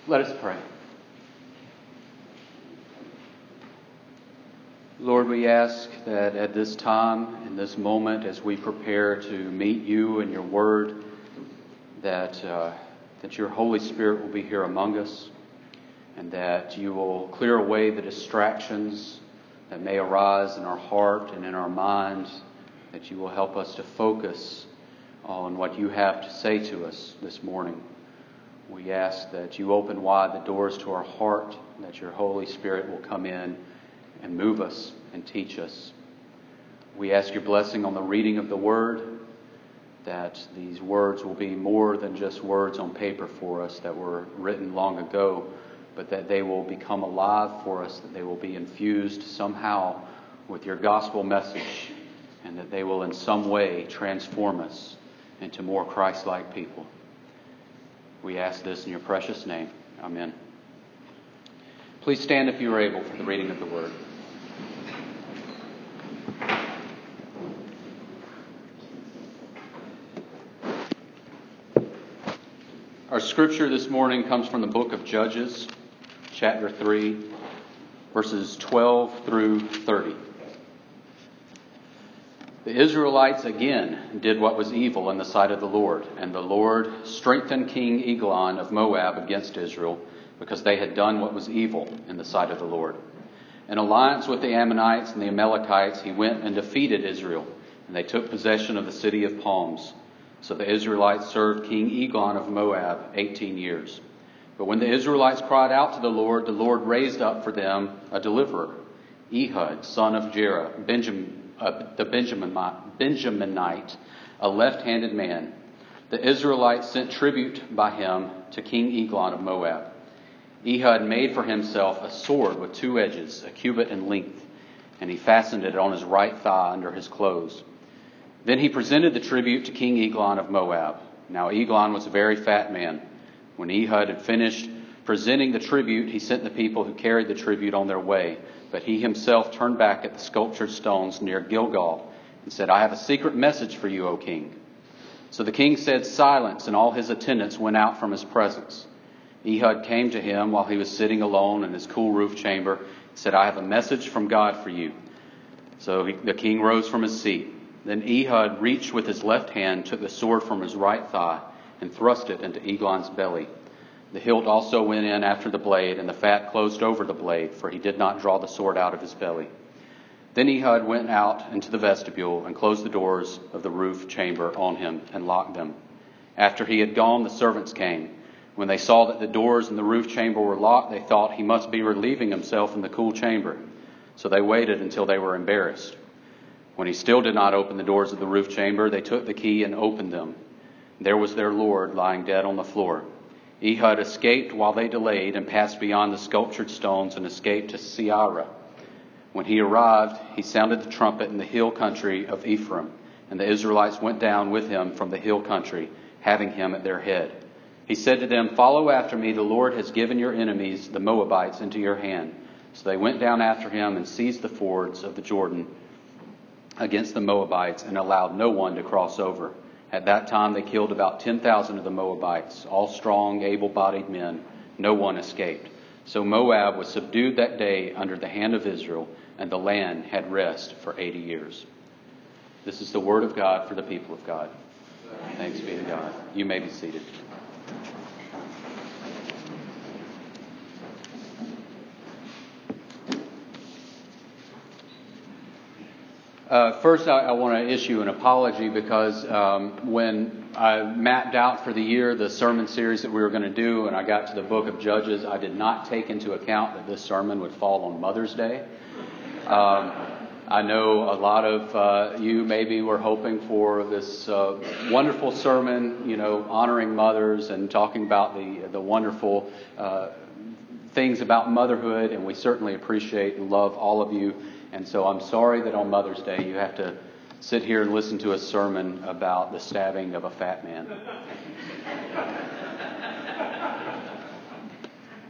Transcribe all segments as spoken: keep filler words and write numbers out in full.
Let us pray. Lord, we ask that at this time, in this moment, as we prepare to meet you and your word, that uh, that your Holy Spirit will be here among us, and that you will clear away the distractions that may arise in our heart and in our mind, that you will help us to focus on what you have to say to us this morning. We ask that you open wide the doors to our heart, that your Holy Spirit will come in and move us and teach us. We ask your blessing on the reading of the Word, that these words will be more than just words on paper for us that were written long ago, but that they will become alive for us, that they will be infused somehow with your gospel message, and that they will in some way transform us into more Christ-like people. We ask this in your precious name. Amen. Please stand if you are able for the reading of the Word. Our scripture this morning comes from the book of Judges, chapter three, verses twelve through thirty. The Israelites again did what was evil in the sight of the Lord, and the Lord strengthened King Eglon of Moab against Israel, because they had done what was evil in the sight of the Lord. In alliance with the Ammonites and the Amalekites, he went and defeated Israel, and they took possession of the city of palms. So the Israelites served King Eglon of Moab eighteen years. But when the Israelites cried out to the Lord, the Lord raised up for them a deliverer, Ehud, son of Jerah, Benjamin, Uh, the Benjaminite, Benjaminite, a left-handed man. The Israelites sent tribute by him to King Eglon of Moab. Ehud made for himself a sword with two edges, a cubit in length, and he fastened it on his right thigh under his clothes. Then he presented the tribute to King Eglon of Moab. Now Eglon was a very fat man. When Ehud had finished presenting the tribute, he sent the people who carried the tribute on their way. But he himself turned back at the sculptured stones near Gilgal and said, "I have a secret message for you, O king." So the king said, "Silence," and all his attendants went out from his presence. Ehud came to him while he was sitting alone in his cool roof chamber and said, "I have a message from God for you." So he, the king rose from his seat. Then Ehud reached with his left hand, took the sword from his right thigh, and thrust it into Eglon's belly. The hilt also went in after the blade, and the fat closed over the blade, for he did not draw the sword out of his belly. Then Ehud went out into the vestibule and closed the doors of the roof chamber on him and locked them. After he had gone, the servants came. When they saw that the doors in the roof chamber were locked, they thought he must be relieving himself in the cool chamber. So they waited until they were embarrassed. When he still did not open the doors of the roof chamber, they took the key and opened them. There was their lord lying dead on the floor. Ehud escaped while they delayed and passed beyond the sculptured stones and escaped to Seirah. When he arrived, he sounded the trumpet in the hill country of Ephraim, and the Israelites went down with him from the hill country, having him at their head. He said to them, "Follow after me. The Lord has given your enemies, the Moabites, into your hand." So they went down after him and seized the fords of the Jordan against the Moabites and allowed no one to cross over. At that time they killed about ten thousand of the Moabites, all strong, able-bodied men. No one escaped. So Moab was subdued that day under the hand of Israel, and the land had rest for eighty years. This is the word of God for the people of God. Thanks be to God. You may be seated. Uh, first, I, I want to issue an apology because um, when I mapped out for the year the sermon series that we were going to do and I got to the book of Judges, I did not take into account that this sermon would fall on Mother's Day. Um, I know a lot of uh, you maybe were hoping for this uh, wonderful sermon, you know, honoring mothers and talking about the, the wonderful uh, things about motherhood, and we certainly appreciate and love all of you. And so I'm sorry that on Mother's Day you have to sit here and listen to a sermon about the stabbing of a fat man.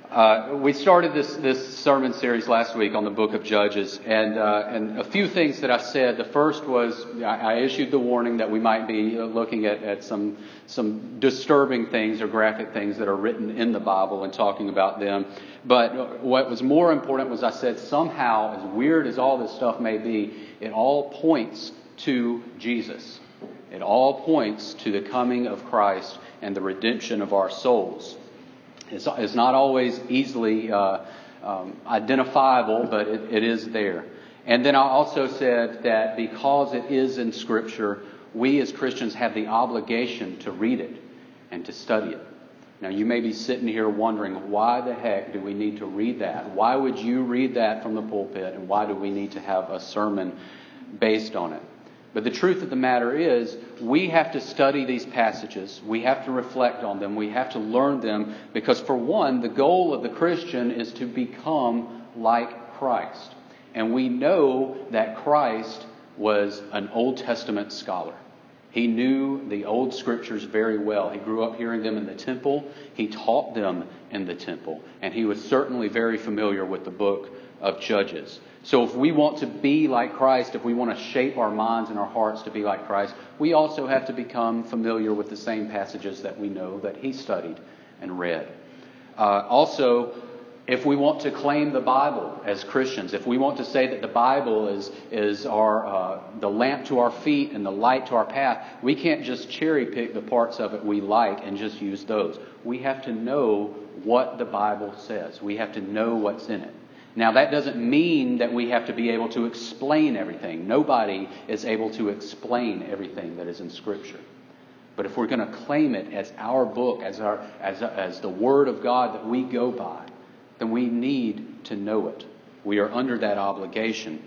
Uh, we started this, this sermon series last week on the book of Judges, and uh, and a few things that I said. The first was I, I issued the warning that we might be looking at, at some some disturbing things or graphic things that are written in the Bible and talking about them. But what was more important was I said somehow, as weird as all this stuff may be, it all points to Jesus. It all points to the coming of Christ and the redemption of our souls. It's, it's not always easily uh, um, identifiable, but it, it is there. And then I also said that because it is in Scripture, we as Christians have the obligation to read it and to study it. Now, you may be sitting here wondering, why the heck do we need to read that? Why would you read that from the pulpit? And why do we need to have a sermon based on it? But the truth of the matter is, we have to study these passages. We have to reflect on them. We have to learn them because, for one, the goal of the Christian is to become like Christ. And we know that Christ was an Old Testament scholar. He knew the old scriptures very well. He grew up hearing them in the temple. He taught them in the temple. And he was certainly very familiar with the book of Judges. So if we want to be like Christ, if we want to shape our minds and our hearts to be like Christ, we also have to become familiar with the same passages that we know that he studied and read. Uh, also, if we want to claim the Bible as Christians, if we want to say that the Bible is is our uh, the lamp to our feet and the light to our path, we can't just cherry pick the parts of it we like and just use those. We have to know what the Bible says. We have to know what's in it. Now, that doesn't mean that we have to be able to explain everything. Nobody is able to explain everything that is in Scripture. But if we're going to claim it as our book, as our as as the Word of God that we go by, then we need to know it. We are under that obligation.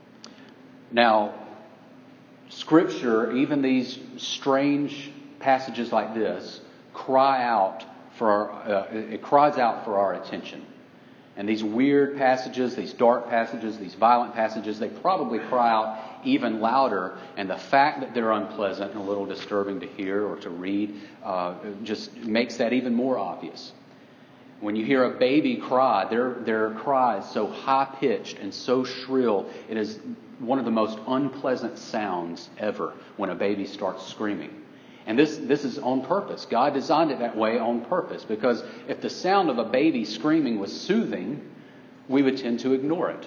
Now, Scripture, even these strange passages like this, cry out for our, uh, it cries out for our attention. And these weird passages, these dark passages, these violent passages, they probably cry out even louder. And the fact that they're unpleasant and a little disturbing to hear or to read uh, just makes that even more obvious. When you hear a baby cry, their, their cry is so high-pitched and so shrill, it is one of the most unpleasant sounds ever when a baby starts screaming. And this, this is on purpose. God designed it that way on purpose, because if the sound of a baby screaming was soothing, we would tend to ignore it.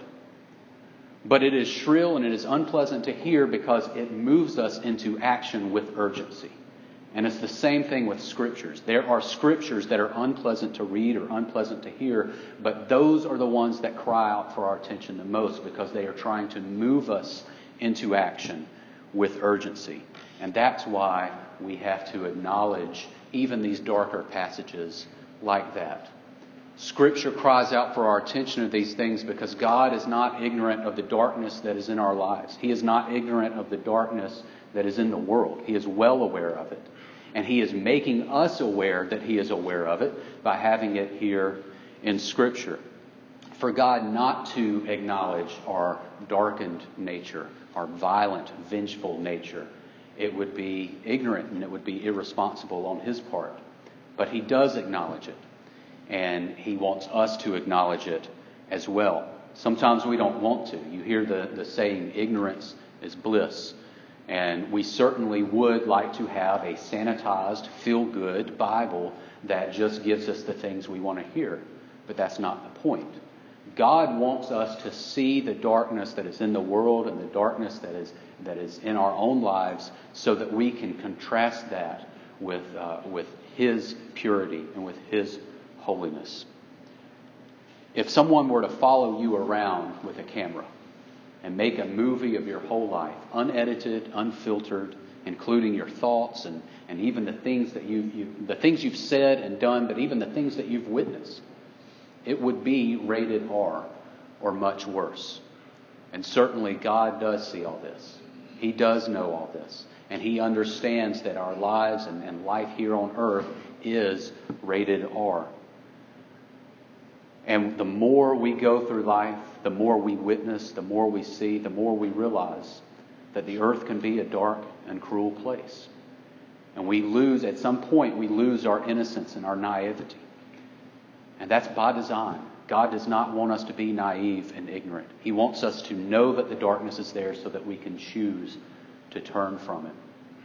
But it is shrill and it is unpleasant to hear because it moves us into action with urgency. And it's the same thing with Scriptures. There are Scriptures that are unpleasant to read or unpleasant to hear, but those are the ones that cry out for our attention the most because they are trying to move us into action with urgency. And that's why we have to acknowledge even these darker passages like that. Scripture cries out for our attention of these things because God is not ignorant of the darkness that is in our lives. He is not ignorant of the darkness that is in the world. He is well aware of it. And He is making us aware that He is aware of it by having it here in Scripture. For God not to acknowledge our darkened nature, our violent, vengeful nature, it would be ignorant and it would be irresponsible on His part. But He does acknowledge it. And He wants us to acknowledge it as well. Sometimes we don't want to. You hear the, the saying, ignorance is bliss. And we certainly would like to have a sanitized, feel-good Bible that just gives us the things we want to hear. But that's not the point. God wants us to see the darkness that is in the world and the darkness that is that is in our own lives so that we can contrast that with uh, with His purity and with His holiness. If someone were to follow you around with a camera and make a movie of your whole life, unedited, unfiltered, including your thoughts and, and even the things that you, you the things you've said and done, but even the things that you've witnessed, it would be rated R or much worse. And certainly God does see all this. He does know all this. And He understands that our lives and, and life here on earth is rated R. And the more we go through life, the more we witness, the more we see, the more we realize that the earth can be a dark and cruel place. And we lose, at some point, we lose our innocence and our naivety. And that's by design. God does not want us to be naive and ignorant. He wants us to know that the darkness is there so that we can choose to turn from it.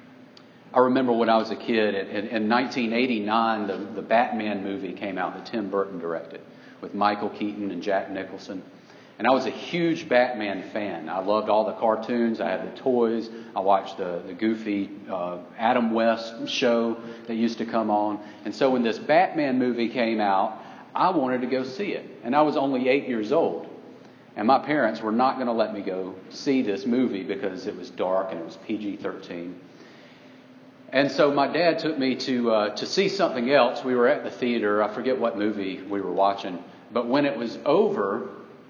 I remember when I was a kid, in, in nineteen eighty-nine, the, the Batman movie came out that Tim Burton directed with Michael Keaton and Jack Nicholson. And I was a huge Batman fan. I loved all the cartoons. I had the toys. I watched the, the goofy uh, Adam West show that used to come on. And so when this Batman movie came out, I wanted to go see it. And I was only eight years old. And my parents were not going to let me go see this movie because it was dark and it was P G thirteen. And so my dad took me to uh, to see something else. We were at the theater. I forget what movie we were watching. But when it was over,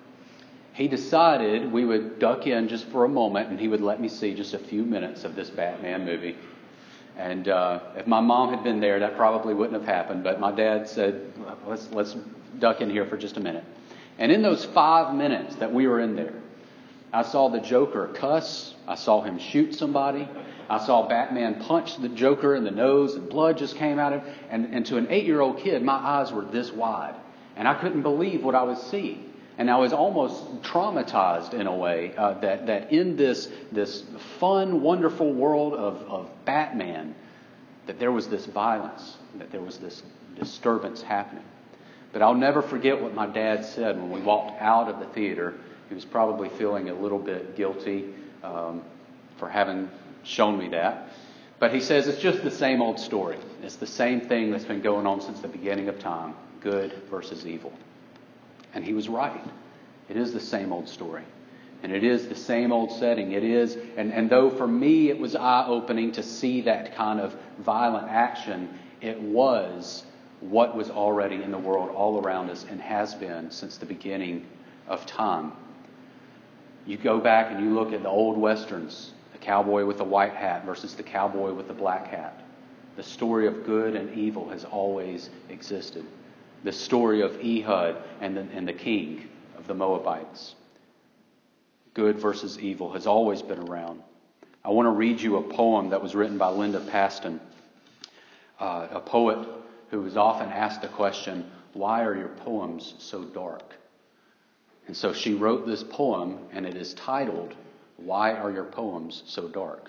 he decided we would duck in just for a moment and he would let me see just a few minutes of this Batman movie. And uh, if my mom had been there, that probably wouldn't have happened. But my dad said, let's, let's duck in here for just a minute. And in those five minutes that we were in there, I saw the Joker cuss. I saw him shoot somebody. I saw Batman punch the Joker in the nose and blood just came out of it. And, and to an eight-year-old kid, my eyes were this wide. And I couldn't believe what I was seeing. And I was almost traumatized in a way uh, that, that in this, this fun, wonderful world of, of Batman, that there was this violence, that there was this disturbance happening. But I'll never forget what my dad said when we walked out of the theater. He was probably feeling a little bit guilty um, for having shown me that. But he says it's just the same old story. It's the same thing that's been going on since the beginning of time. Good versus evil. And he was right. It is the same old story. And it is the same old setting. It is, and, and though for me it was eye-opening to see that kind of violent action, it was what was already in the world all around us and has been since the beginning of time. You go back and you look at the old westerns, the cowboy with the white hat versus the cowboy with the black hat. The story of good and evil has always existed. The story of Ehud and the, and the king of the Moabites. Good versus evil has always been around. I want to read you a poem that was written by Linda Paston, uh, a poet who was often asked the question, why are your poems so dark? And so she wrote this poem, and it is titled, Why Are Your Poems So Dark?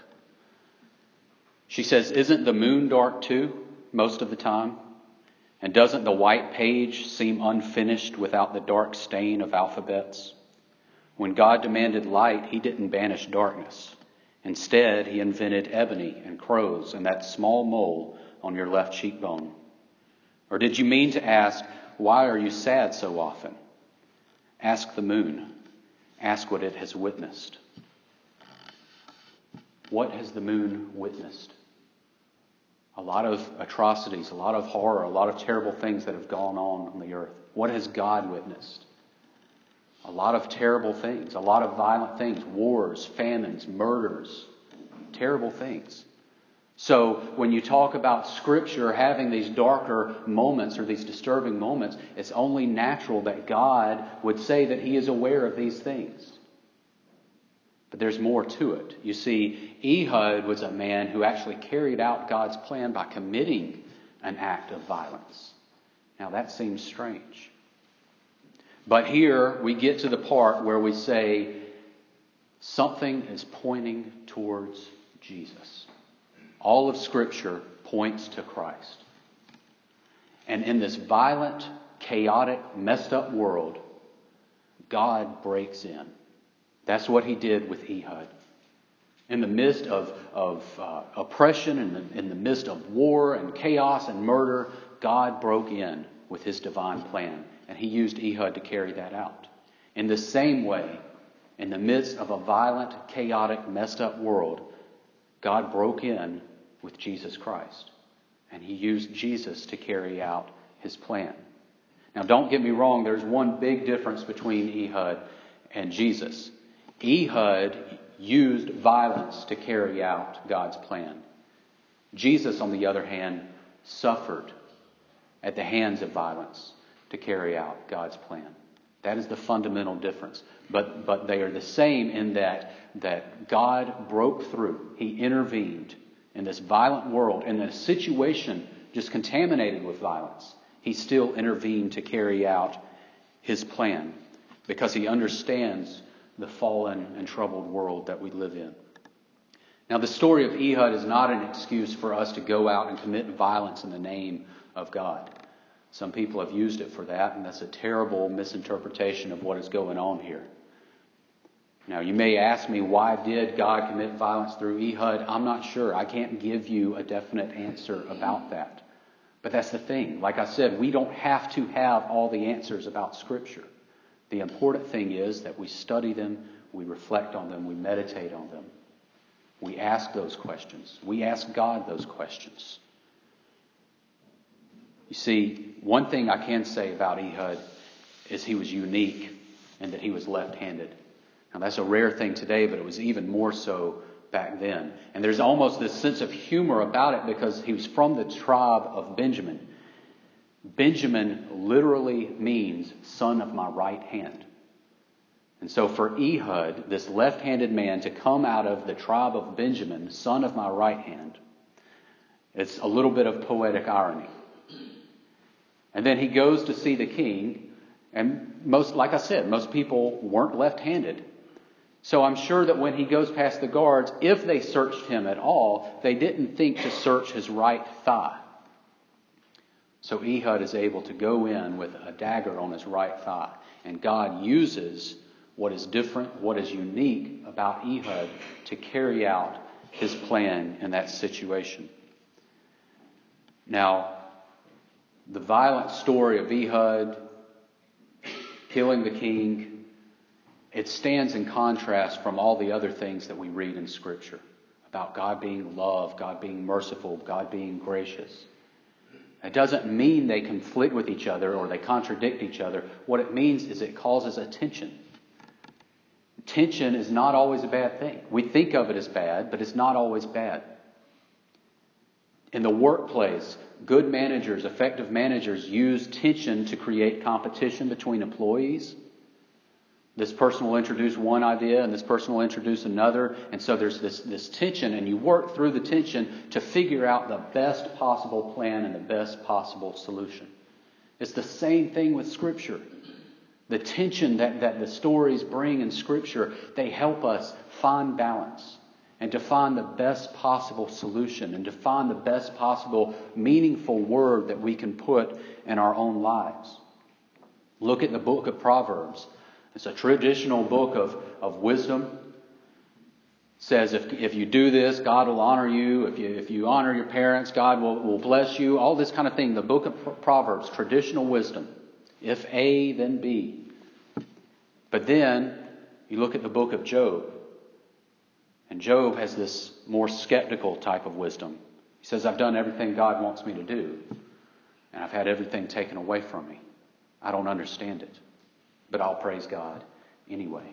She says, isn't the moon dark too, most of the time? And doesn't the white page seem unfinished without the dark stain of alphabets? When God demanded light, he didn't banish darkness. Instead, he invented ebony and crows and that small mole on your left cheekbone. Or did you mean to ask, why are you sad so often? Ask the moon. Ask what it has witnessed. What has the moon witnessed? A lot of atrocities, a lot of horror, a lot of terrible things that have gone on on the earth. What has God witnessed? A lot of terrible things, a lot of violent things, wars, famines, murders, terrible things. So when you talk about Scripture having these darker moments or these disturbing moments, it's only natural that God would say that he is aware of these things. But there's more to it. You see, Ehud was a man who actually carried out God's plan by committing an act of violence. Now that seems strange. But here we get to the part where we say something is pointing towards Jesus. All of Scripture points to Christ. And in this violent, chaotic, messed up world, God breaks in. That's what he did with Ehud. In the midst of, of uh, oppression, in the, in the midst of war and chaos and murder, God broke in with his divine plan. And he used Ehud to carry that out. In the same way, in the midst of a violent, chaotic, messed up world, God broke in with Jesus Christ. And he used Jesus to carry out his plan. Now don't get me wrong, there's one big difference between Ehud and Jesus. Ehud used violence to carry out God's plan. Jesus, on the other hand, suffered at the hands of violence to carry out God's plan. That is the fundamental difference. But but they are the same in that, that God broke through. He intervened in this violent world, in a situation just contaminated with violence. He still intervened to carry out his plan because he understands the fallen and troubled world that we live in. Now, the story of Ehud is not an excuse for us to go out and commit violence in the name of God. Some people have used it for that, and that's a terrible misinterpretation of what is going on here. Now, you may ask me, why did God commit violence through Ehud? I'm not sure. I can't give you a definite answer about that. But that's the thing. Like I said, we don't have to have all the answers about Scripture. The important thing is that we study them, we reflect on them, we meditate on them. We ask those questions. We ask God those questions. You see, one thing I can say about Ehud is he was unique and that he was left-handed. Now, that's a rare thing today, but it was even more so back then. And there's almost this sense of humor about it because he was from the tribe of Benjamin. Benjamin literally means son of my right hand. And so for Ehud, this left-handed man, to come out of the tribe of Benjamin, son of my right hand, it's a little bit of poetic irony. And then he goes to see the king, and most, like I said, most people weren't left-handed. So I'm sure that when he goes past the guards, if they searched him at all, they didn't think to search his right thigh. So Ehud is able to go in with a dagger on his right thigh. And God uses what is different, what is unique about Ehud to carry out his plan in that situation. Now, the violent story of Ehud killing the king, it stands in contrast from all the other things that we read in Scripture about God being love, God being merciful, God being gracious. It doesn't mean they conflict with each other or they contradict each other. What it means is it causes a tension. Tension is not always a bad thing. We think of it as bad, but it's not always bad. In the workplace, good managers, effective managers use tension to create competition between employees. This person will introduce one idea and this person will introduce another. And so there's this, this tension, and you work through the tension to figure out the best possible plan and the best possible solution. It's the same thing with Scripture. The tension that, that the stories bring in Scripture, they help us find balance and to find the best possible solution and to find the best possible meaningful word that we can put in our own lives. Look at the book of Proverbs. It's a traditional book of, of wisdom. It says if, if you do this, God will honor you. If you, if you honor your parents, God will, will bless you. All this kind of thing. The book of Proverbs, traditional wisdom. If A, then B. But then you look at the book of Job. And Job has this more skeptical type of wisdom. He says, I've done everything God wants me to do. And I've had everything taken away from me. I don't understand it. But I'll praise God anyway.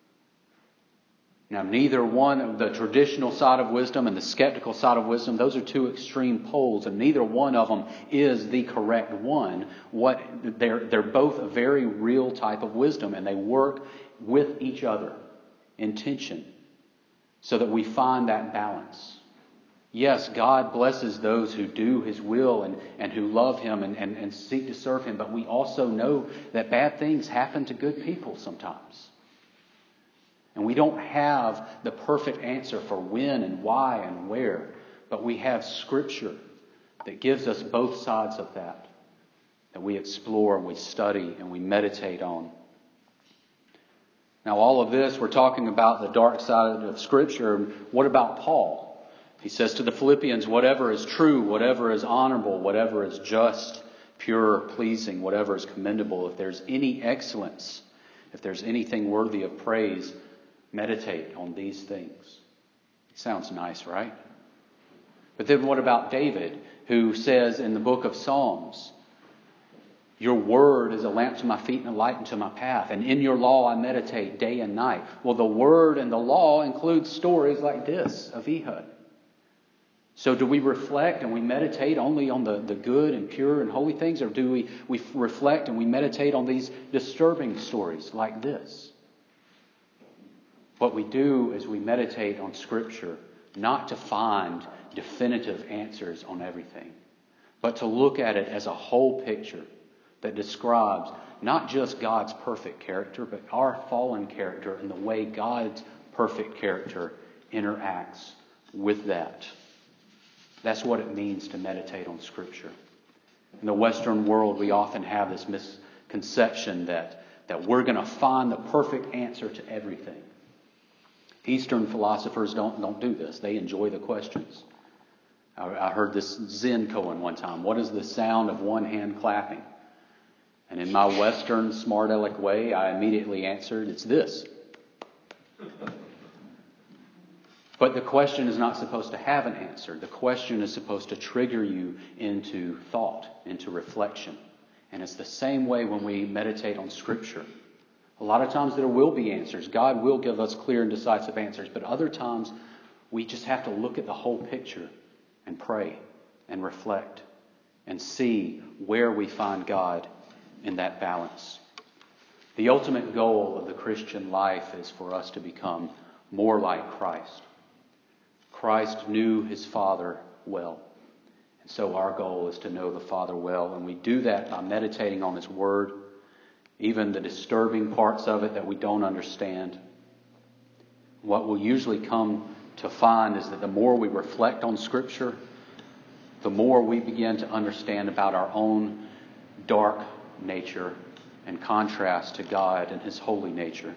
Now, neither one of the traditional side of wisdom and the skeptical side of wisdom, those are two extreme poles, and neither one of them is the correct one. What they're they're both a very real type of wisdom, and they work with each other in tension so that we find that balance. Yes, God blesses those who do His will and, and who love Him and, and, and seek to serve Him, but we also know that bad things happen to good people sometimes. And we don't have the perfect answer for when and why and where, but we have Scripture that gives us both sides of that, that we explore and we study and we meditate on. Now, all of this, we're talking about the dark side of Scripture. What about Paul? He says to the Philippians, whatever is true, whatever is honorable, whatever is just, pure, pleasing, whatever is commendable, if there's any excellence, if there's anything worthy of praise, meditate on these things. Sounds nice, right? But then what about David, who says in the book of Psalms, your word is a lamp to my feet and a light unto my path, and in your law I meditate day and night. Well, the word and the law includes stories like this of Ehud. So do we reflect and we meditate only on the, the good and pure and holy things, or do we, we reflect and we meditate on these disturbing stories like this? What we do is we meditate on Scripture, not to find definitive answers on everything, but to look at it as a whole picture that describes not just God's perfect character, but our fallen character and the way God's perfect character interacts with that. That's what it means to meditate on Scripture. In the Western world, we often have this misconception that, that we're going to find the perfect answer to everything. Eastern philosophers don't, don't do this. They enjoy the questions. I, I heard this Zen koan one time. What is the sound of one hand clapping? And in my Western smart aleck way, I immediately answered, it's this. But the question is not supposed to have an answer. The question is supposed to trigger you into thought, into reflection. And it's the same way when we meditate on Scripture. A lot of times there will be answers. God will give us clear and decisive answers. But other times we just have to look at the whole picture and pray and reflect and see where we find God in that balance. The ultimate goal of the Christian life is for us to become more like Christ. Christ knew his Father well. And so our goal is to know the Father well. And we do that by meditating on his Word, even the disturbing parts of it that we don't understand. What we'll usually come to find is that the more we reflect on Scripture, the more we begin to understand about our own dark nature in contrast to God and his holy nature.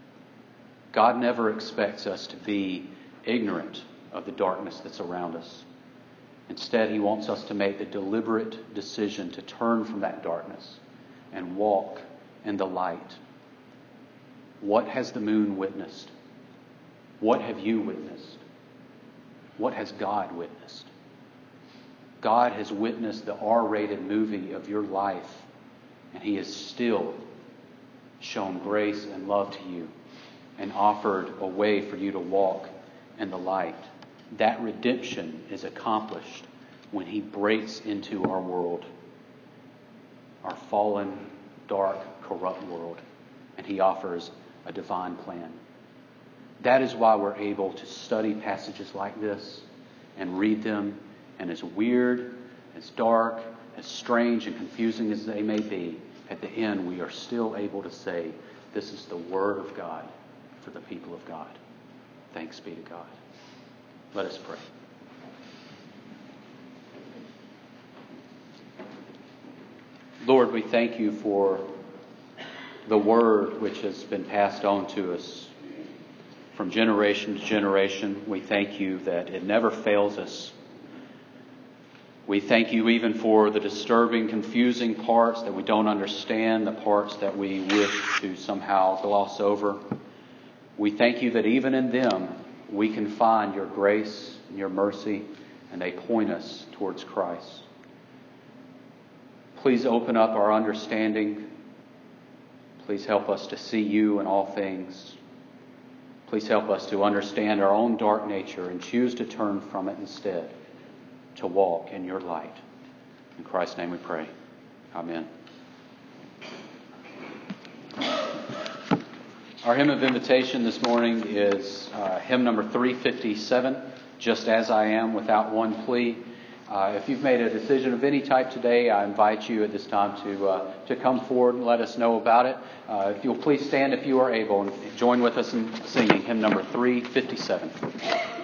God never expects us to be ignorant of the darkness that's around us. Instead, he wants us to make the deliberate decision to turn from that darkness and walk in the light. What has the moon witnessed? What have you witnessed? What has God witnessed? God has witnessed the R-rated movie of your life, and he has still shown grace and love to you and offered a way for you to walk in the light. That redemption is accomplished when he breaks into our world, our fallen, dark, corrupt world, and he offers a divine plan. That is why we're able to study passages like this and read them, and as weird, as dark, as strange and confusing as they may be, at the end we are still able to say, this is the Word of God for the people of God. Thanks be to God. Let us pray. Lord, we thank you for the Word which has been passed on to us from generation to generation. We thank you that it never fails us. We thank you even for the disturbing, confusing parts that we don't understand, the parts that we wish to somehow gloss over. We thank you that even in them we can find your grace and your mercy, and they point us towards Christ. Please open up our understanding. Please help us to see you in all things. Please help us to understand our own dark nature and choose to turn from it instead, to walk in your light. In Christ's name we pray. Amen. Our hymn of invitation this morning is uh, hymn number three fifty-seven, Just As I Am, Without One Plea. Uh, if you've made a decision of any type today, I invite you at this time to uh, to come forward and let us know about it. Uh, if you'll please stand if you are able and join with us in singing hymn number three fifty-seven.